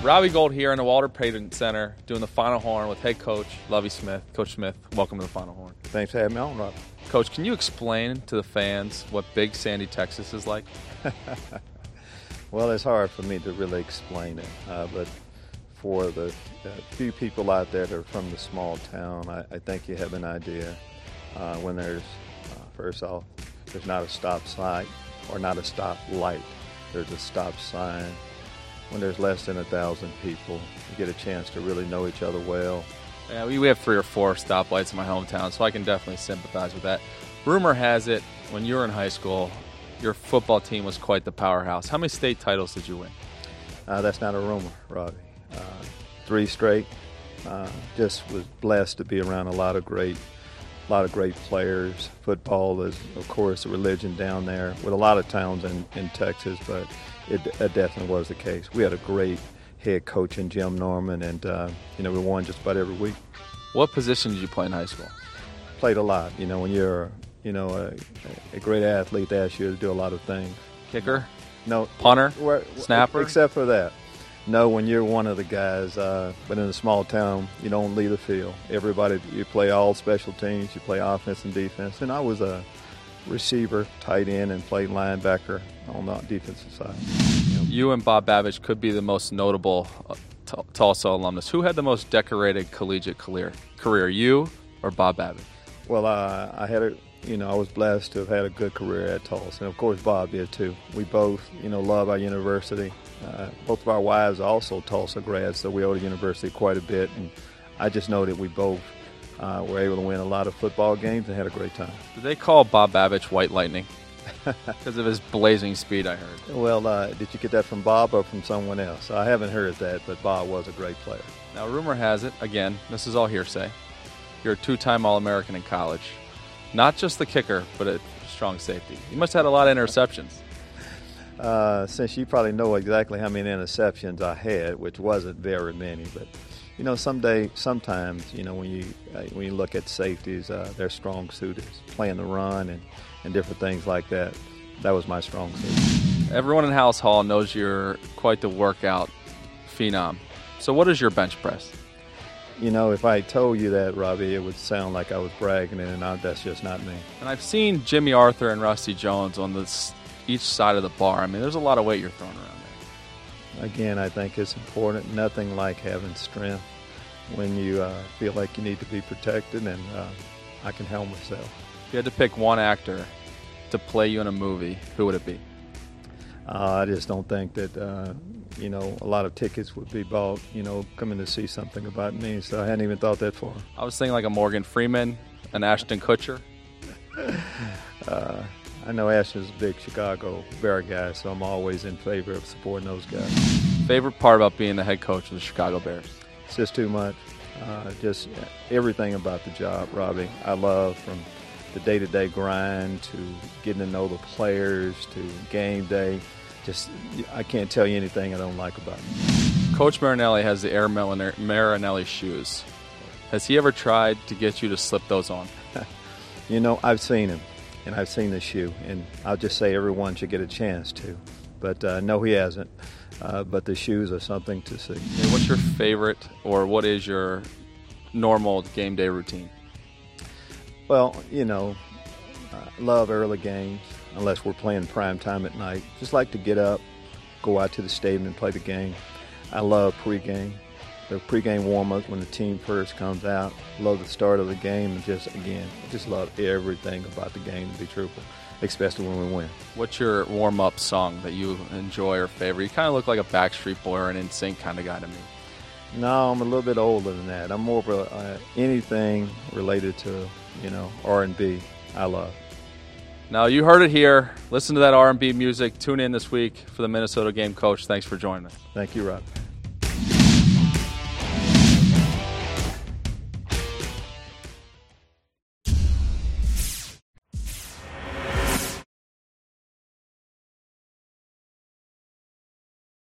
Robbie Gould here in the Walter Payton Center doing the Final Horn with head coach Lovie Smith. Coach Smith, welcome to the Final Horn. Thanks for having me on, Rob. Coach, can you explain to the fans what Big Sandy, Texas is like? Well, it's hard for me to really explain it, but for the few people out there that are from the small town, I think you have an idea. When there's, first off, there's not a stop sign or not a stop light. There's a stop sign. When there's less than 1,000 people, you get a chance to really know each other well. Yeah, we have 3 or 4 stoplights in my hometown, so I can definitely sympathize with that. Rumor has it, when you were in high school, your football team was quite the powerhouse. How many state titles did you win? That's not a rumor, Robbie. 3 straight. Just was blessed to be around a lot of great players. Football is, of course, a religion down there with a lot of towns in Texas, but it definitely was the case. We had a great head coach in Jim Norman, and we won just about every week. What position did you play in high school? Played a lot. When you're a great athlete, they ask you to do a lot of things. Kicker? No. Punter? Snapper? Except for that. No, when you're one of the guys, but in a small town, you don't leave the field. You play all special teams, you play offense and defense. And I was a receiver, tight end, and played linebacker on the defensive side. You and Bob Babich could be the most notable Tulsa alumnus. Who had the most decorated collegiate career, you or Bob Babich? Well, I was blessed to have had a good career at Tulsa, and of course Bob did too. We both, love our university. Both of our wives are also Tulsa grads, so we owe the university quite a bit. And I just know that we both were able to win a lot of football games and had a great time. Did they call Bob Babich White Lightning? Because of his blazing speed, I heard. Well, did you get that from Bob or from someone else? I haven't heard that, but Bob was a great player. Now, rumor has it, again, this is all hearsay, you're a 2-time All-American in college. Not just the kicker, but a strong safety. You must have had a lot of interceptions. Since you probably know exactly how many interceptions I had, which wasn't very many, but sometimes when you look at safeties, their strong suit is playing the run and different things like that. That was my strong suit. Everyone in House Hall knows you're quite the workout phenom. So what is your bench press? If I told you that, Robbie, it would sound like I was bragging, and that's just not me. And I've seen Jimmy Arthur and Rusty Jones on each side of the bar. I mean, there's a lot of weight you're throwing around there. Again, I think it's important. Nothing like having strength when you feel like you need to be protected, and I can help myself. If you had to pick one actor to play you in a movie, who would it be? I just don't think that, a lot of tickets would be bought, coming to see something about me, so I hadn't even thought that far. I was thinking like a Morgan Freeman, an Ashton Kutcher. I know Ashton's a big Chicago Bear guy, so I'm always in favor of supporting those guys. Favorite part about being the head coach of the Chicago Bears? It's just too much. Just everything about the job, Robbie. I love, from the day-to-day grind to getting to know the players to game day. I can't tell you anything I don't like about it. Coach Marinelli has the Air Marinelli shoes. Has he ever tried to get you to slip those on? I've seen him, and I've seen the shoe, and I'll just say everyone should get a chance to. But no, he hasn't. But the shoes are something to see. Hey, what's your favorite, or what is your normal game day routine? Well, love early games, unless we're playing prime time at night. Just like to get up, go out to the stadium and play the game. I love pregame. The pregame warm-up when the team first comes out. Love the start of the game, and just love everything about the game, to be truthful, especially when we win. What's your warm-up song that you enjoy or favor? You kind of look like a Backstreet Boy or an NSYNC kind of guy to me. No, I'm a little bit older than that. I'm more of anything related to, R&B, I love. Now, you heard it here. Listen to that R&B music. Tune in this week for the Minnesota game. Coach, thanks for joining us. Thank you, Rob.